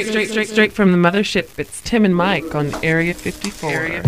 straight from the mothership. It's Tim and Mike on Area 54.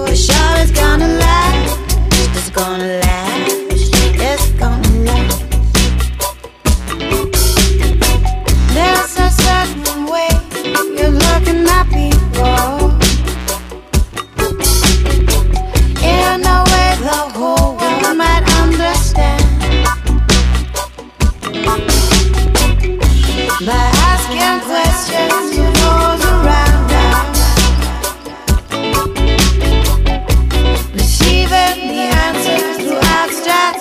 For sure it's gonna last. It's gonna last. It's gonna last. There's a certain way you're looking at people, in a way the whole world might understand. By asking questions to those around us, receiving the answers through abstract.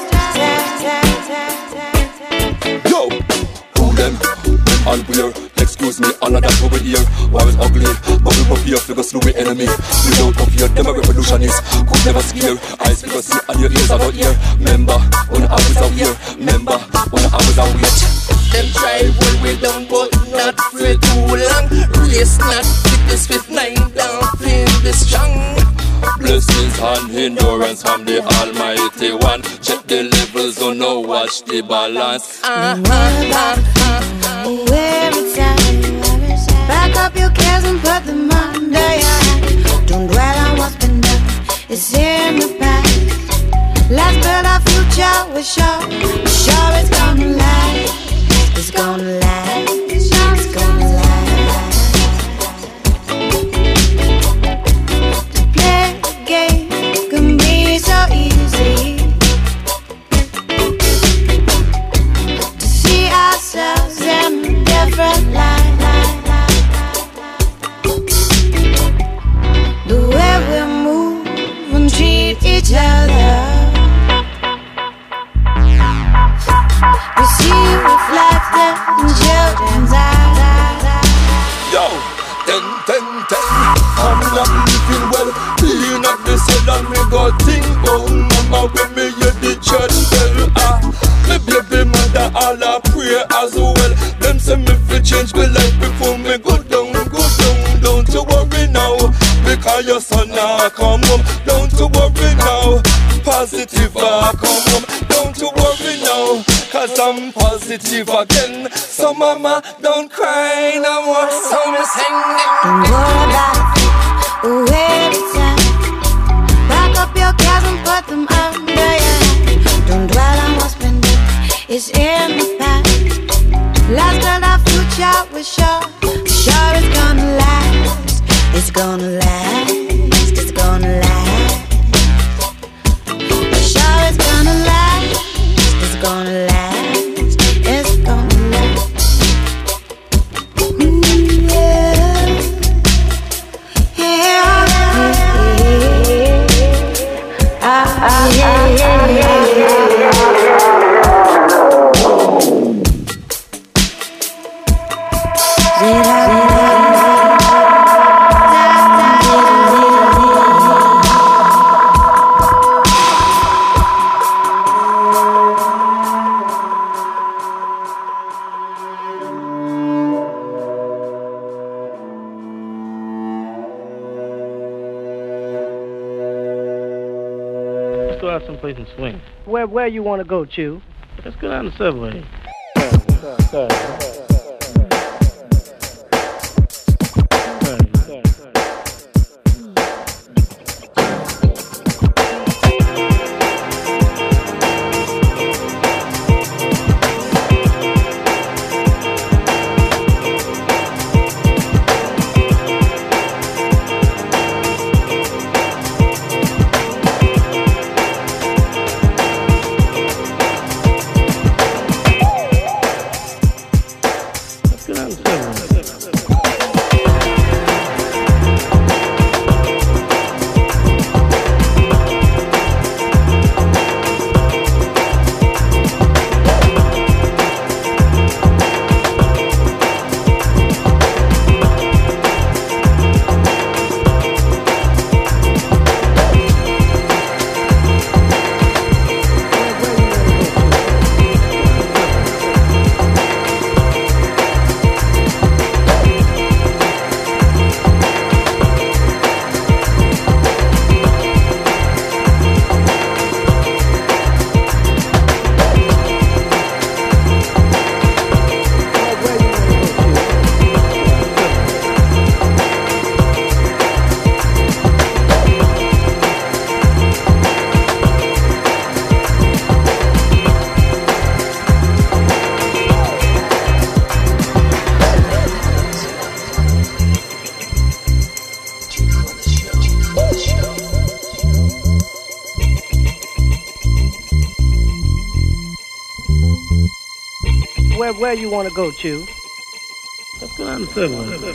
Yo, who them? Unweird. Excuse me, all of that over here. War is ugly, but we prepare figure slew with enemy. We don't appear, them a revolutionist. Could never scare. Eyes figure see and your ears are not here. Remember, when I was out here. Remember, when I was out here. Them try hold we down, but not for too long. Race not fitness with 9 down, playing the strong. Blessings and endurance from the Almighty One. Check the levels, don't know, watch the balance. Where it's at. Back up your cares and put them under your hat. Don't dwell on what's been done, it's in the past. Let's build our future, we're sure it's gonna last. It's gonna last, it's gonna last. To play the game can be so easy. To see ourselves in a different light. The way we move and treat each other, we see reflected in children's eyes. Yo, 10. I'm not living well. Clean up the cell and me go think about mama when me hear the church bell. Me baby mother all a pray as well. Them say me fi change my life before me go down. Don't you worry now, because your son now come home. Don't you worry now, positive come home. Don't you worry now, cause I'm positive again. So mama, don't cry no more. So me sing it. Don't worry about it, where it's at. Back up your cares and put them under your hat. Don't dwell on what's been done, it's in the past. Let's build our future, we're sure it's gonna last. It's gonna last, it's gonna last. We're sure it's gonna last, it's gonna last, it's gonna last. Go out someplace and swing. Where you want to go, Chew? Let's go down the subway. Where you want to go, Chew? Let's go down the subway.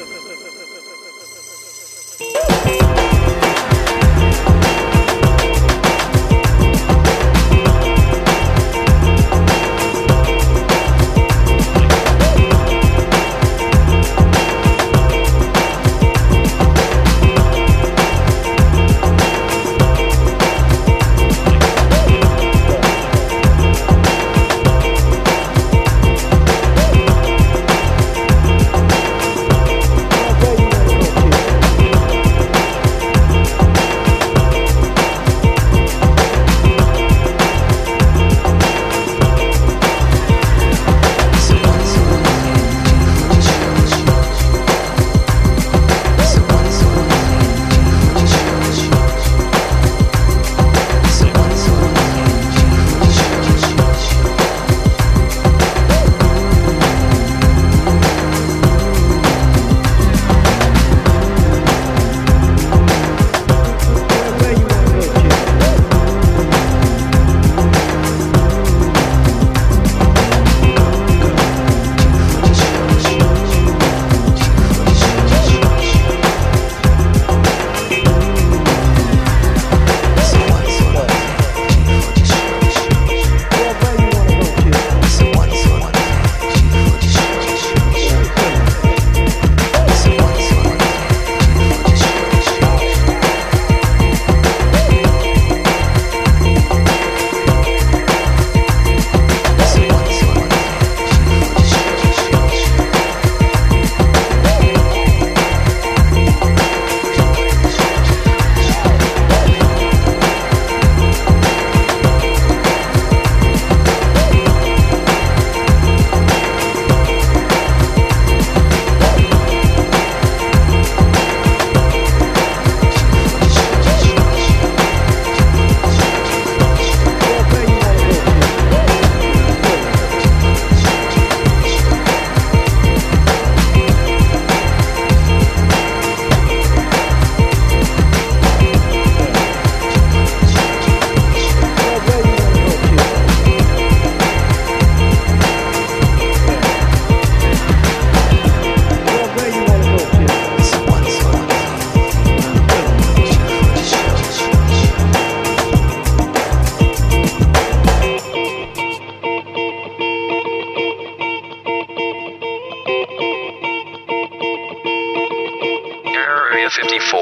Area 54.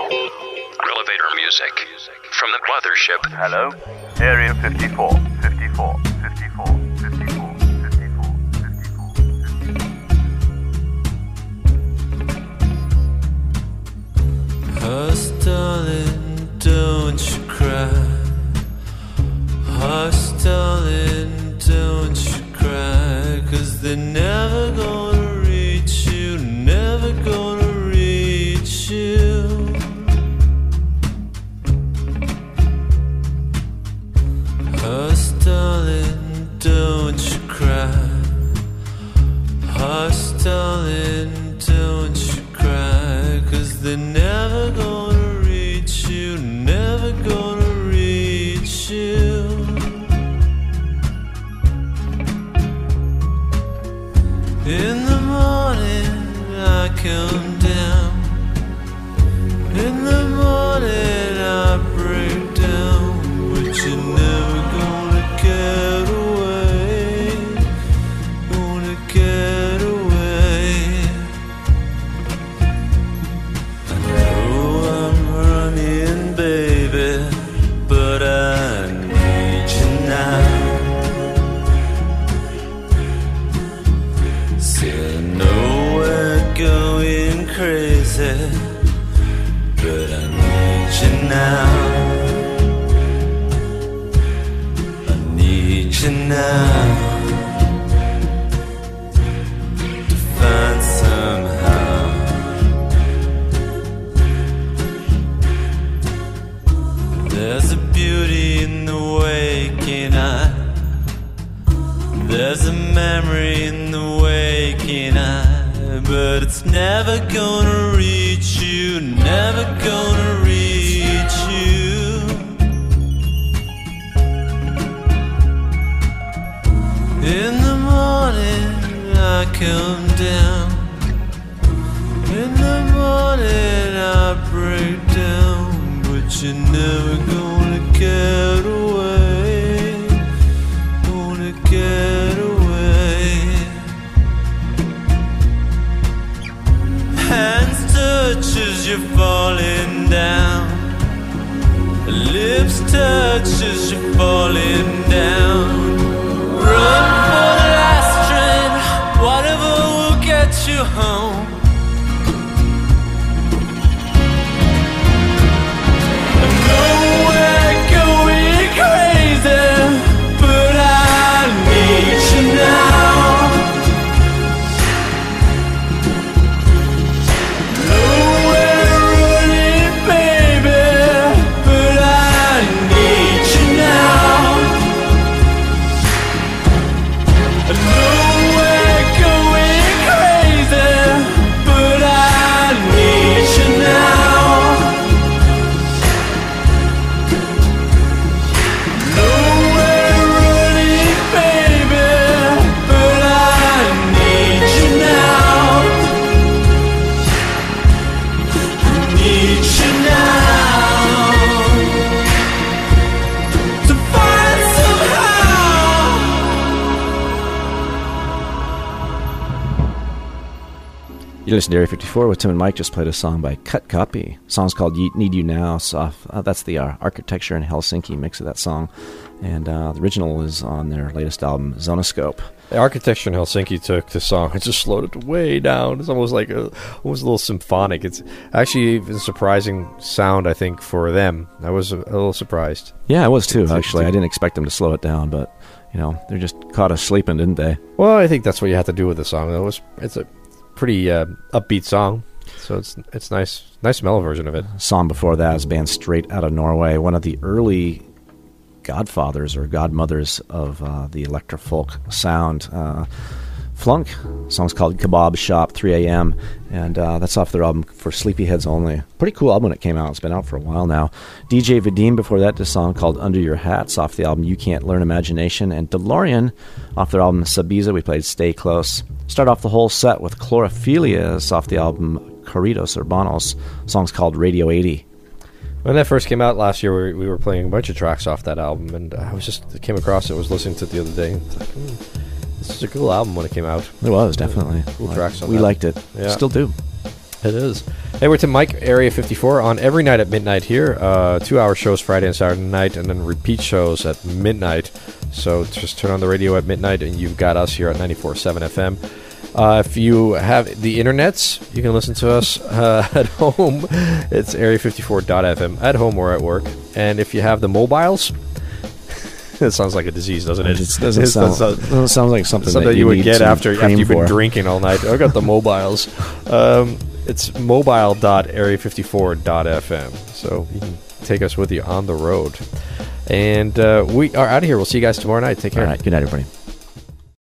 Elevator music from the mothership. Hello? Area 54. 54. 54. 54. 54. 54. Hush, darling, don't you cry. Hush, darling, don't you cry. 'Cause they're never gonna reach you, never gonna reach you. Hush, darling, don't you cry. Hush, darling, don't you cry. 'Cause they're never gonna reach you, never gonna reach you. In the morning I come down. In the morning I break down. But you're never gonna get away. Gonna get away. I know I'm running, baby, but I need you now. See, I know we're going crazy, but I need you now. I need you now to find somehow. There's a beauty in the waking eye. There's a memory in the waking eye, but it's never gonna reach you, never gonna reach you. In the morning gonna get away, gonna get away. Hands touch as you're falling down, lips touch as you're falling down. Run for the last train, whatever will get you home. Nowhere going crazy, but I need you now. Nowhere running, baby, but I need you now. Nowhere going crazy, but I need you now. Nowhere running, baby, but I need you now. Need you now. To find somehow. You listen to Area 54 with Tim and Mike. Just played a song by Cut Copy. The song's called Need You Now. So, that's the Architecture in Helsinki mix of that song. And the original is on their latest album, Zonoscope. The Architecture in Helsinki took the song and just slowed it way down. It's almost like almost a little symphonic. It's actually a surprising sound, I think, for them. I was a little surprised. Yeah, I was too, actually. I didn't expect them to slow it down, but, they just caught us sleeping, didn't they? Well, I think that's what you have to do with the song. It's a pretty upbeat song, so it's nice mellow version of it. Song before that is a band straight out of Norway, one of the early godfathers or godmothers of the electro folk sound. Flunk. The song's called Kebab Shop 3 a.m. and that's off their album For Sleepyheads Only. Pretty cool album when it came out. It's been out for a while now. DJ Vadim before that, a song called Under Your Hats off the album You Can't Learn Imagination, and DeLorean off their album Sabiza. We played Stay Close. Start off the whole set with Chlorophilias off the album Corridos Urbanos. The song's called Radio 80. When that first came out last year, we were playing a bunch of tracks off that album, and I came across it, was listening to it the other day. It's like, this is a cool album when it came out. It was, definitely. Cool tracks on we that. liked it. Yeah. Still do. It is. Hey, we're to Mike, Area 54, on every night at midnight here. 2-hour shows Friday and Saturday night, and then repeat shows at midnight. So just turn on the radio at midnight, and you've got us here at 94.7 FM. If you have the internets, you can listen to us at home. It's area54.fm, at home or at work. And if you have the mobiles, it sounds like a disease, doesn't it? It doesn't sound like something you would get after you've been drinking all night. I got the mobiles. It's mobile.area54.fm. So you can take us with you on the road. And we are out of here. We'll see you guys tomorrow night. Take care. All right. Good night, everybody.